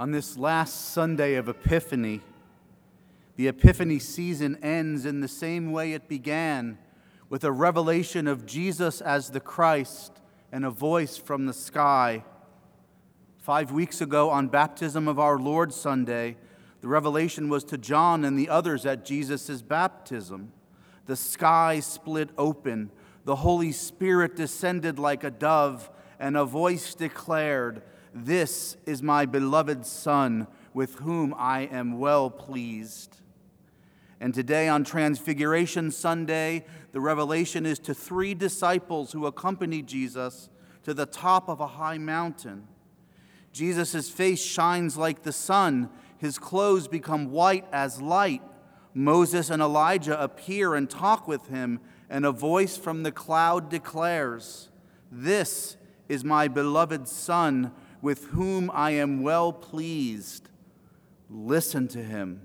On this last Sunday of Epiphany, the Epiphany season ends in the same way it began, with a revelation of Jesus as the Christ and a voice from the sky. 5 weeks ago, on Baptism of Our Lord Sunday, the revelation was to John and the others at Jesus' baptism. The sky split open, the Holy Spirit descended like a dove, and a voice declared, "This is my beloved Son, with whom I am well pleased." And today on Transfiguration Sunday, the revelation is to 3 disciples who accompanied Jesus to the top of a high mountain. Jesus' face shines like the sun. His clothes become white as light. Moses and Elijah appear and talk with him, and a voice from the cloud declares, "This is my beloved Son, with whom I am well pleased. Listen to him."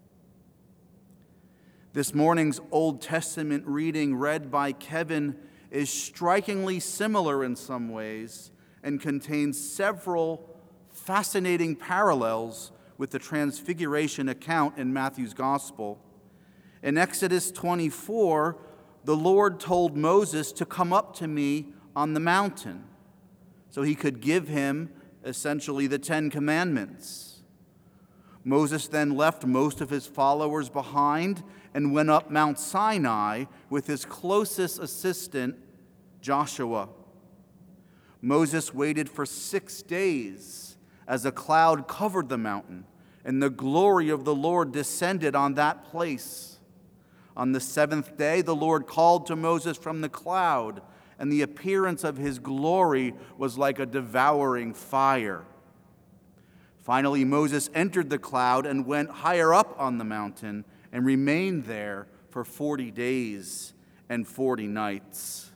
This morning's Old Testament reading read by Kevin is strikingly similar in some ways and contains several fascinating parallels with the Transfiguration account in Matthew's Gospel. In Exodus 24, the Lord told Moses to come up to me on the mountain so he could give him essentially the 10 Commandments. Moses then left most of his followers behind and went up Mount Sinai with his closest assistant, Joshua. Moses waited for 6 days as a cloud covered the mountain, and the glory of the Lord descended on that place. On the 7th day, the Lord called to Moses from the cloud, and the appearance of his glory was like a devouring fire. Finally, Moses entered the cloud and went higher up on the mountain and remained there for 40 days and 40 nights.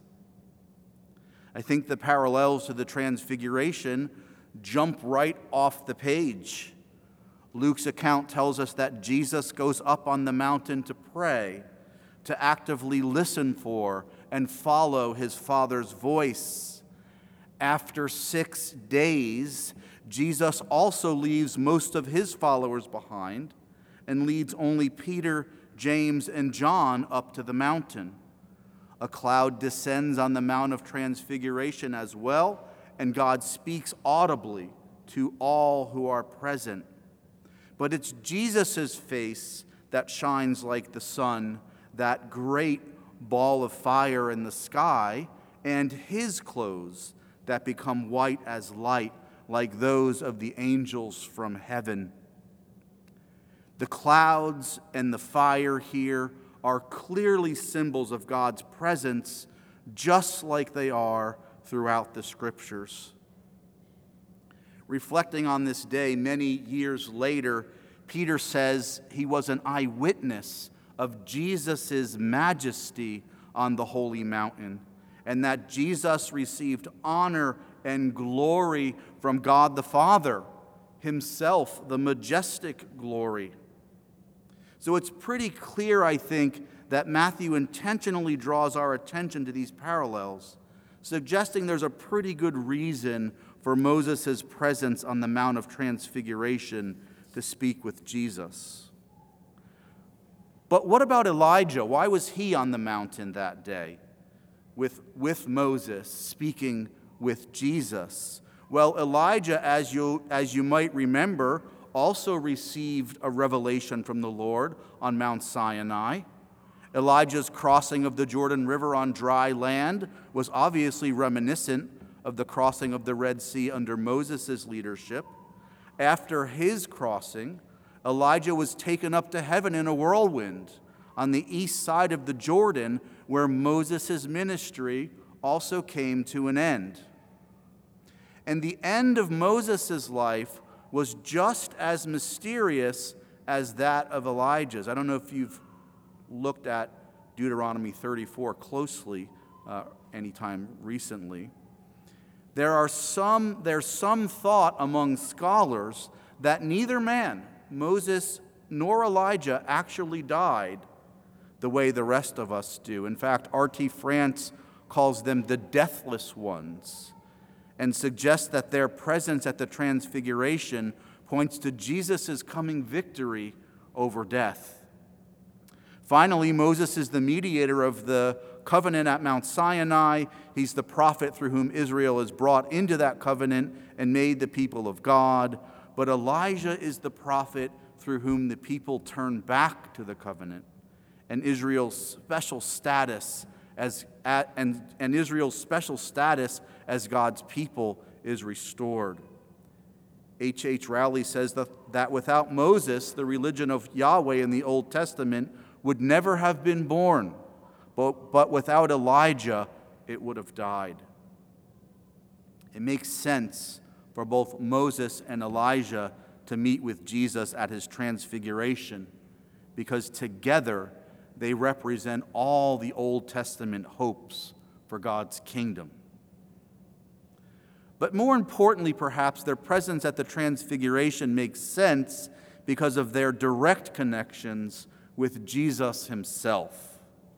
I think the parallels to the Transfiguration jump right off the page. Luke's account tells us that Jesus goes up on the mountain to pray, to actively listen for and follow his Father's voice. After 6 days, Jesus also leaves most of his followers behind and leads only Peter, James, and John up to the mountain. A cloud descends on the Mount of Transfiguration as well, and God speaks audibly to all who are present. But it's Jesus' face that shines like the sun, that great ball of fire in the sky, and his clothes that become white as light, like those of the angels from heaven. The clouds and the fire here are clearly symbols of God's presence, just like they are throughout the Scriptures. Reflecting on this day many years later, Peter says he was an eyewitness of Jesus' majesty on the holy mountain, and that Jesus received honor and glory from God the Father, himself the majestic glory. So it's pretty clear, I think, that Matthew intentionally draws our attention to these parallels, suggesting there's a pretty good reason for Moses' presence on the Mount of Transfiguration to speak with Jesus. But what about Elijah? Why was he on the mountain that day with Moses, speaking with Jesus? Well, Elijah, as you might remember, also received a revelation from the Lord on Mount Sinai. Elijah's crossing of the Jordan River on dry land was obviously reminiscent of the crossing of the Red Sea under Moses' leadership. After his crossing, Elijah was taken up to heaven in a whirlwind on the east side of the Jordan, where Moses' ministry also came to an end. And the end of Moses' life was just as mysterious as that of Elijah's. I don't know if you've looked at Deuteronomy 34 closely anytime recently. There's some thought among scholars that neither man, Moses nor Elijah, actually died the way the rest of us do. In fact, R.T. France calls them the deathless ones and suggests that their presence at the Transfiguration points to Jesus' coming victory over death. Finally, Moses is the mediator of the covenant at Mount Sinai. He's the prophet through whom Israel is brought into that covenant and made the people of God. But Elijah is the prophet through whom the people turn back to the covenant, and Israel's special status as God's people is restored. H. Rowley says that without Moses, the religion of Yahweh in the Old Testament would never have been born, but without Elijah, it would have died. It makes sense for both Moses and Elijah to meet with Jesus at his transfiguration, because together they represent all the Old Testament hopes for God's kingdom. But more importantly, perhaps, their presence at the Transfiguration makes sense because of their direct connections with Jesus himself.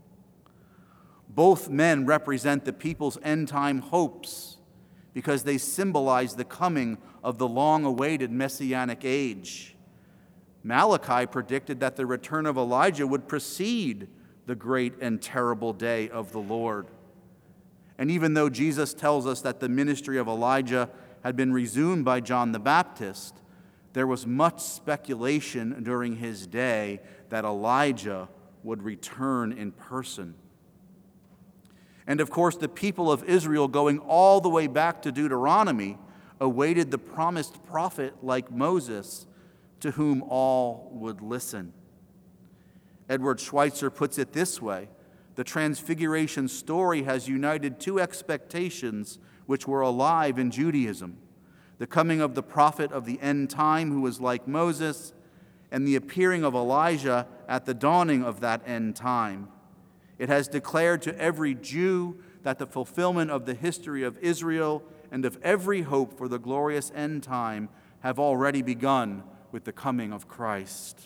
Both men represent the people's end-time hopes because they symbolize the coming of the long-awaited Messianic age. Malachi predicted that the return of Elijah would precede the great and terrible day of the Lord. And even though Jesus tells us that the ministry of Elijah had been resumed by John the Baptist, there was much speculation during his day that Elijah would return in person. And of course, the people of Israel, going all the way back to Deuteronomy, awaited the promised prophet like Moses, to whom all would listen. Edward Schweitzer puts it this way: the Transfiguration story has united two expectations which were alive in Judaism: the coming of the prophet of the end time who was like Moses, and the appearing of Elijah at the dawning of that end time. It has declared to every Jew that the fulfillment of the history of Israel and of every hope for the glorious end time have already begun with the coming of Christ.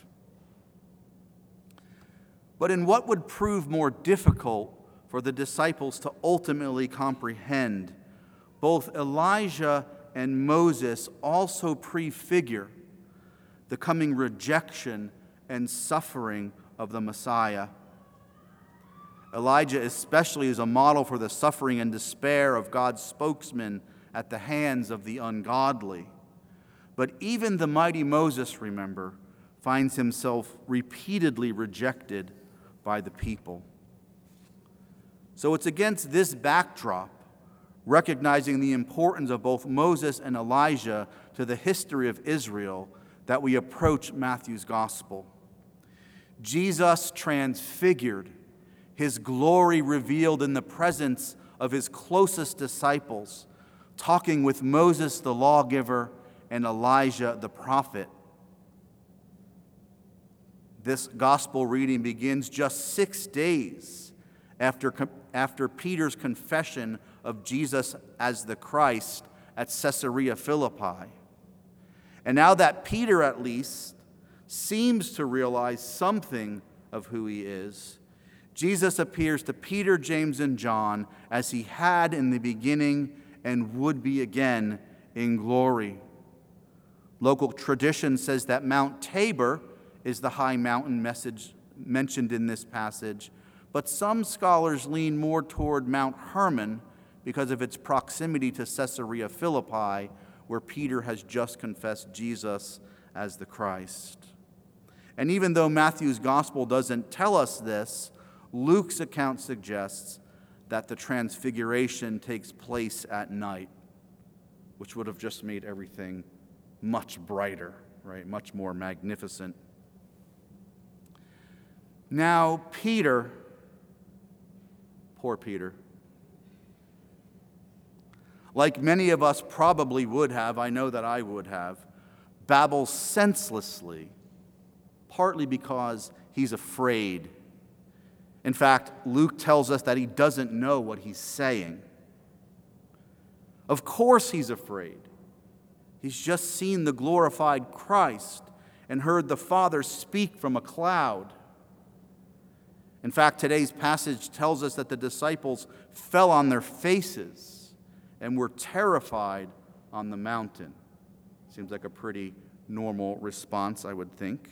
But in what would prove more difficult for the disciples to ultimately comprehend, both Elijah and Moses also prefigure the coming rejection and suffering of the Messiah. Elijah especially is a model for the suffering and despair of God's spokesman at the hands of the ungodly. But even the mighty Moses, remember, finds himself repeatedly rejected by the people. So it's against this backdrop, recognizing the importance of both Moses and Elijah to the history of Israel, that we approach Matthew's gospel. Jesus transfigured, his glory revealed in the presence of his closest disciples, talking with Moses the lawgiver and Elijah the prophet. This gospel reading begins just 6 days after Peter's confession of Jesus as the Christ at Caesarea Philippi. And now that Peter, at least, seems to realize something of who he is, Jesus appears to Peter, James, and John as he had in the beginning and would be again in glory. Local tradition says that Mount Tabor is the high mountain mentioned in this passage, but some scholars lean more toward Mount Hermon because of its proximity to Caesarea Philippi, where Peter has just confessed Jesus as the Christ. And even though Matthew's gospel doesn't tell us this, Luke's account suggests that the transfiguration takes place at night, which would have just made everything much brighter, right? Much more magnificent. Now, Peter, poor Peter, like many of us probably would have, I know that I would have, babbles senselessly, partly because he's afraid. In fact, Luke tells us that he doesn't know what he's saying. Of course he's afraid. He's just seen the glorified Christ and heard the Father speak from a cloud. In fact, today's passage tells us that the disciples fell on their faces and were terrified on the mountain. Seems like a pretty normal response, I would think.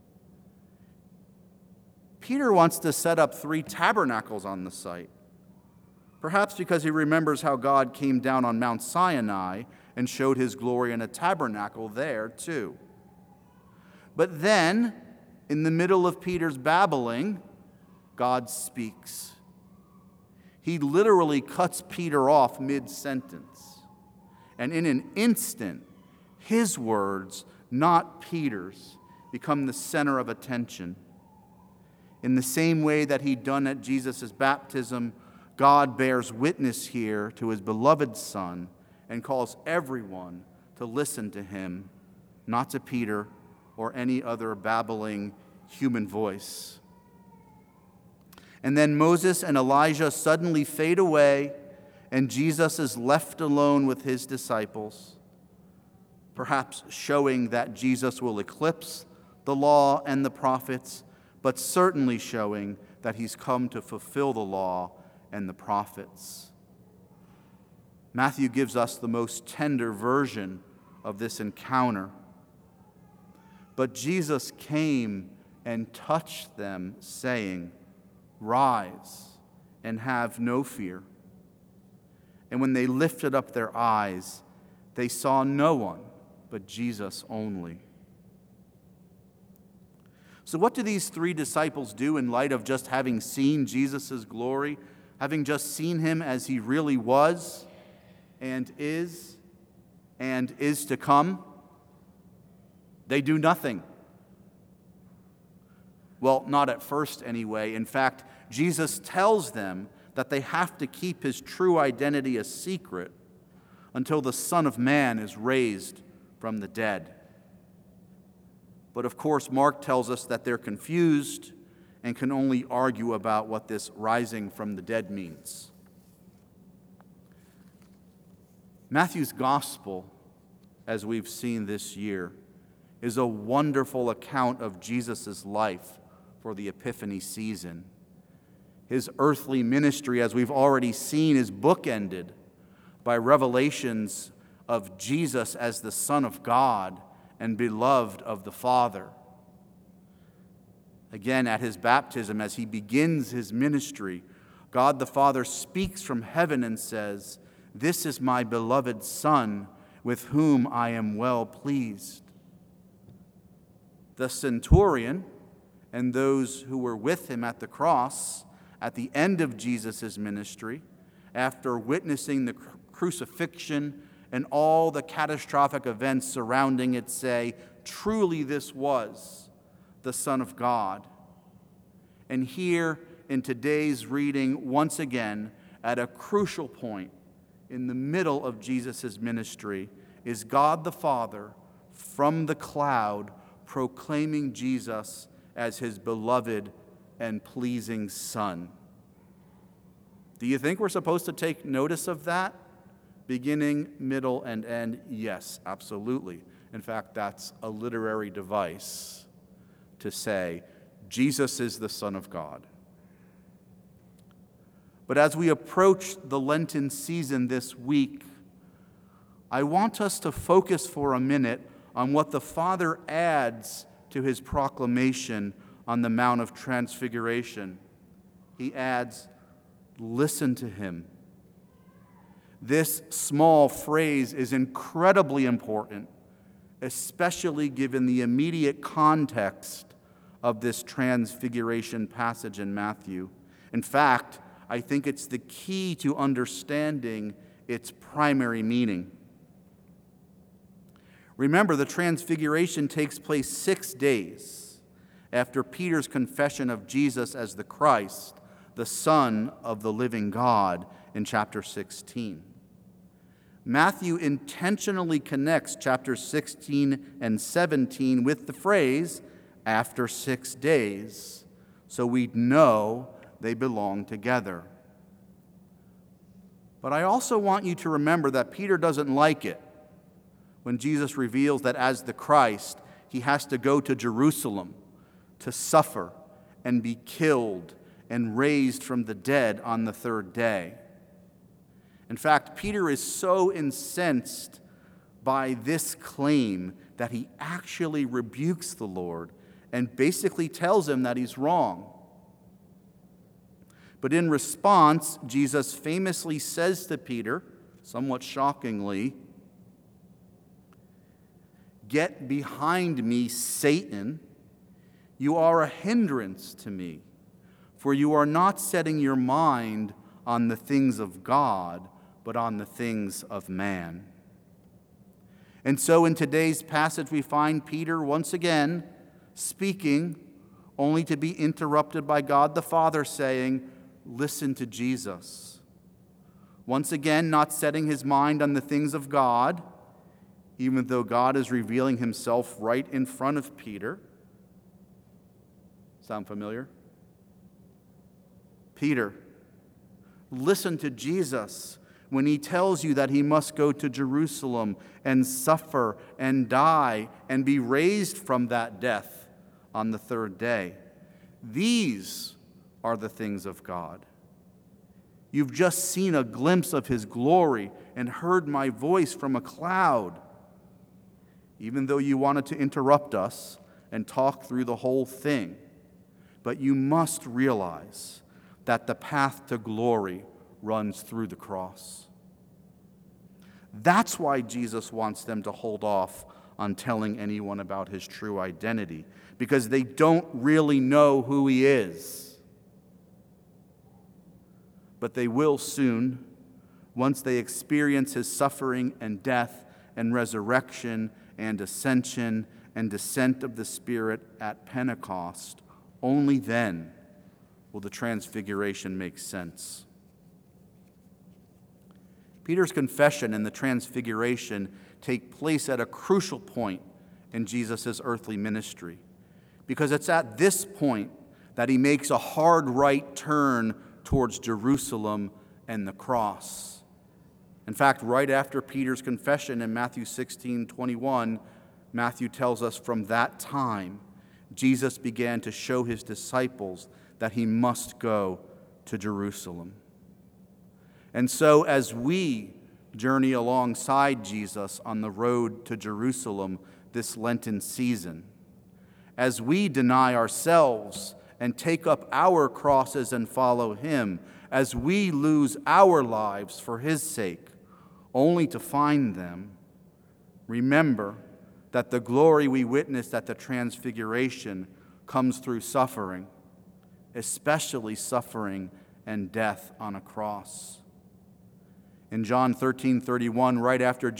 Peter wants to set up 3 tabernacles on the site, perhaps because he remembers how God came down on Mount Sinai and showed his glory in a tabernacle there too. But then, in the middle of Peter's babbling, God speaks. He literally cuts Peter off mid-sentence. And in an instant, his words, not Peter's, become the center of attention. In the same way that he'd done at Jesus' baptism, God bears witness here to his beloved Son and calls everyone to listen to him, not to Peter or any other babbling human voice. And then Moses and Elijah suddenly fade away, and Jesus is left alone with his disciples, perhaps showing that Jesus will eclipse the law and the prophets, but certainly showing that he's come to fulfill the law and the prophets. Matthew gives us the most tender version of this encounter. But Jesus came and touched them, saying, "Rise and have no fear." And when they lifted up their eyes, they saw no one but Jesus only. So what do these 3 disciples do in light of just having seen Jesus' glory, having just seen him as he really was and is to come? They do nothing. Well, not at first anyway. In fact, Jesus tells them that they have to keep his true identity a secret until the Son of Man is raised from the dead. But of course, Mark tells us that they're confused and can only argue about what this rising from the dead means. Matthew's gospel, as we've seen this year, is a wonderful account of Jesus' life for the Epiphany season. His earthly ministry, as we've already seen, is bookended by revelations of Jesus as the Son of God and beloved of the Father. Again, at his baptism, as he begins his ministry, God the Father speaks from heaven and says, "This is my beloved Son, with whom I am well pleased." The centurion and those who were with him at the cross at the end of Jesus' ministry, after witnessing the crucifixion and all the catastrophic events surrounding it, say, "Truly this was the Son of God." And here in today's reading, once again, at a crucial point in the middle of Jesus' ministry, is God the Father from the cloud proclaiming Jesus as his beloved and pleasing Son. Do you think we're supposed to take notice of that? Beginning, middle, and end? Yes, absolutely. In fact, that's a literary device to say Jesus is the Son of God. But as we approach the Lenten season this week, I want us to focus for a minute on what the Father adds to his proclamation on the Mount of Transfiguration. He adds, "Listen to him." This small phrase is incredibly important, especially given the immediate context of this Transfiguration passage in Matthew. In fact, I think it's the key to understanding its primary meaning. Remember, the Transfiguration takes place 6 days after Peter's confession of Jesus as the Christ, the Son of the living God, in chapter 16. Matthew intentionally connects chapters 16 and 17 with the phrase, "after 6 days," so we know they belong together. But I also want you to remember that Peter doesn't like it when Jesus reveals that as the Christ, he has to go to Jerusalem to suffer and be killed and raised from the dead on the 3rd day. In fact, Peter is so incensed by this claim that he actually rebukes the Lord and basically tells him that he's wrong. But in response, Jesus famously says to Peter, somewhat shockingly, "Get behind me, Satan. You are a hindrance to me, for you are not setting your mind on the things of God, but on the things of man." And so in today's passage, we find Peter once again speaking, only to be interrupted by God the Father saying, "Listen to Jesus." Once again, not setting his mind on the things of God, even though God is revealing himself right in front of Peter. Sound familiar? Peter, listen to Jesus when he tells you that he must go to Jerusalem and suffer and die and be raised from that death on the third day. These are the things of God. You've just seen a glimpse of his glory and heard my voice from a cloud. Even though you wanted to interrupt us and talk through the whole thing, but you must realize that the path to glory runs through the cross. That's why Jesus wants them to hold off on telling anyone about his true identity, because they don't really know who he is. But they will soon, once they experience his suffering and death and resurrection and ascension and descent of the Spirit at Pentecost. Only then will the transfiguration make sense. Peter's confession and the transfiguration take place at a crucial point in Jesus' earthly ministry, because it's at this point that he makes a hard right turn towards Jerusalem and the cross. In fact, right after Peter's confession in Matthew 16:21, Matthew tells us from that time, Jesus began to show his disciples that he must go to Jerusalem. And so as we journey alongside Jesus on the road to Jerusalem this Lenten season, as we deny ourselves and take up our crosses and follow him, as we lose our lives for his sake, only to find them, remember that the glory we witnessed at the Transfiguration comes through suffering, especially suffering and death on a cross. In John 13:31, right after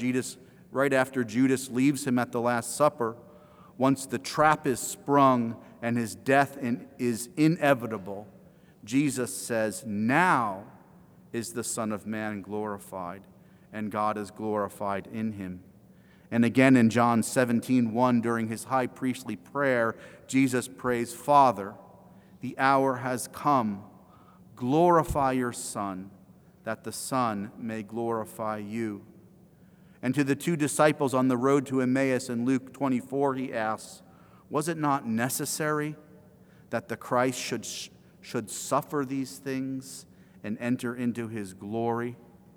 Judas leaves him at the Last Supper, once the trap is sprung and his death is inevitable, Jesus says, "Now is the Son of Man glorified, and God is glorified in him." And again in John 17:1, during his high priestly prayer, Jesus prays, "Father, the hour has come. Glorify your Son, that the Son may glorify you." And to the two disciples on the road to Emmaus in Luke 24, he asks, "Was it not necessary that the Christ should suffer these things and enter into his glory?"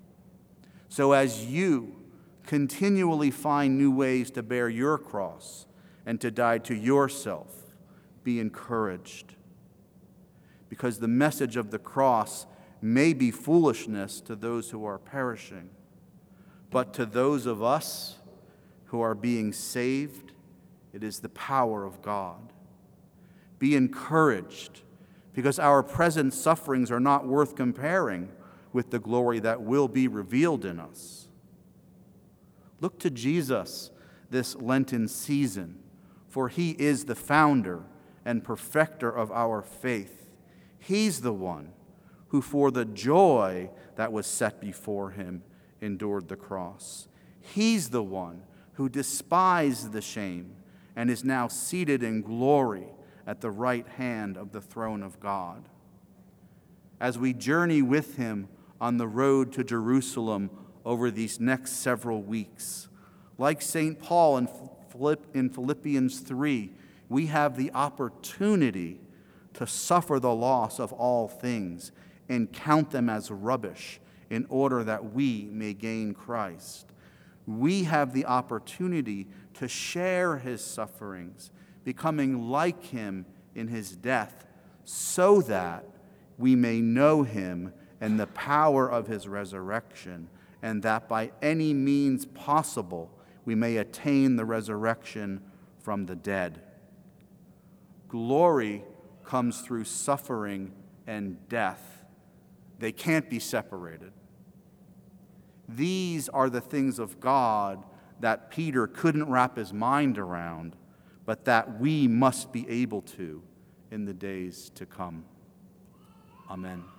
So as you continually find new ways to bear your cross and to die to yourself, be encouraged. Because the message of the cross may be foolishness to those who are perishing, but to those of us who are being saved, it is the power of God. Be encouraged, because our present sufferings are not worth comparing with the glory that will be revealed in us. Look to Jesus this Lenten season, for he is the founder and perfecter of our faith. He's the one who, for the joy that was set before him, endured the cross. He's the one who despised the shame and is now seated in glory at the right hand of the throne of God. As we journey with him on the road to Jerusalem over these next several weeks, like St. Paul in Philippians 3, we have the opportunity to suffer the loss of all things and count them as rubbish in order that we may gain Christ. we have the opportunity to share his sufferings, becoming like him in his death, so that we may know him and the power of his resurrection, and that by any means possible we may attain the resurrection from the dead. Glory comes through suffering and death. They can't be separated. These are the things of God that Peter couldn't wrap his mind around, but that we must be able to in the days to come. Amen.